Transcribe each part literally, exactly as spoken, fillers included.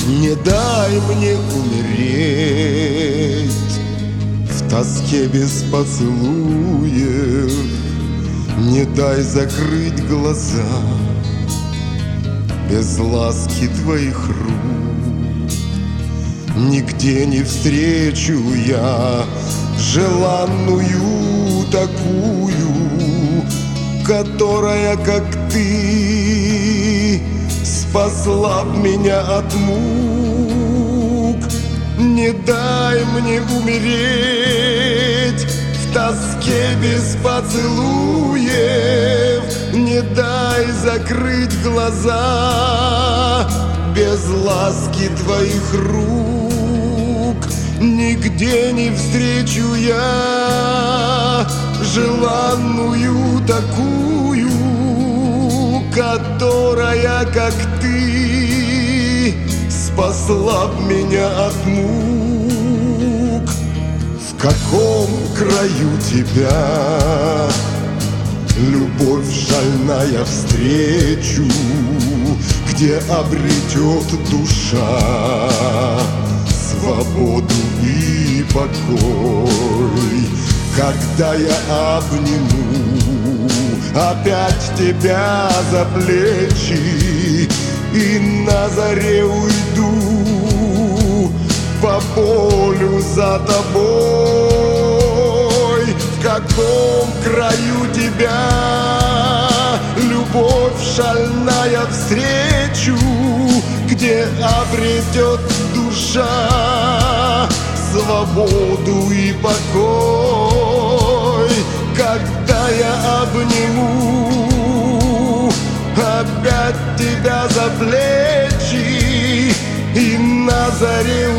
Не дай мне умереть в тоске без поцелуев, не дай закрыть глаза без ласки твоих рук. Нигде не встречу я желанную такую, которая, как ты, спасла б меня от мук. Не дай мне умереть в тоске без поцелуев, не дай закрыть глаза без ласки твоих рук. Нигде не встречу я желанную такую, которая, как ты, спасла б меня от мук. В каком краю тебя любовь шальная встречу, где обретет душа свободу и покой? Когда я обниму опять тебя за плечи и на заре уйду по полю за тобой, в каком краю тебя любовь шальная встречу, где обретет душа свободу и покой? Когда я обниму опять тебя за плечи и на заре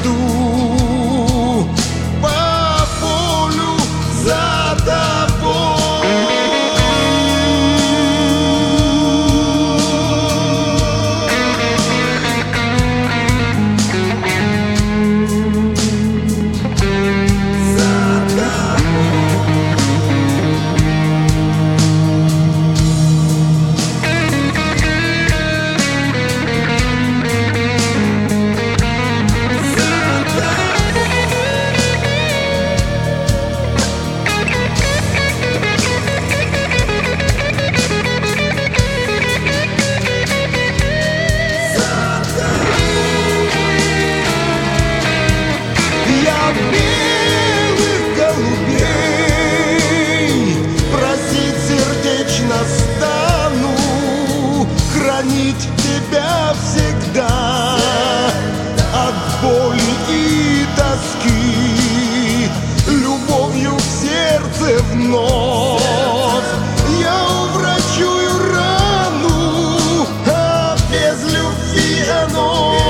уйду по полю за тобой. Хранить тебя всегда от боли и тоски, любовью в сердце вновь я уврачую рану, а без любви оно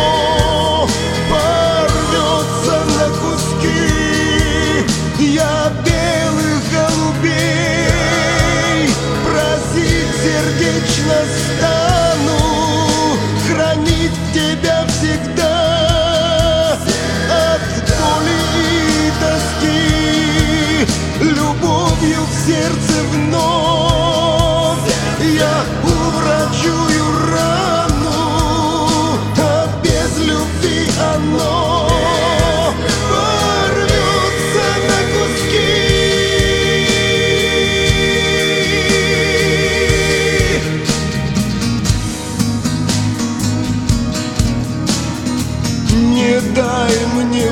порвется на куски. Я белых голубей просить сердечно стану, хранить тебя всегда от боли и тоски, любовью в сердце вновь я уврачую рану, а без любви оно порвется на куски. Не дай мне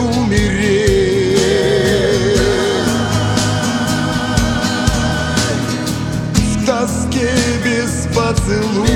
умереть в тоске без поцелуя,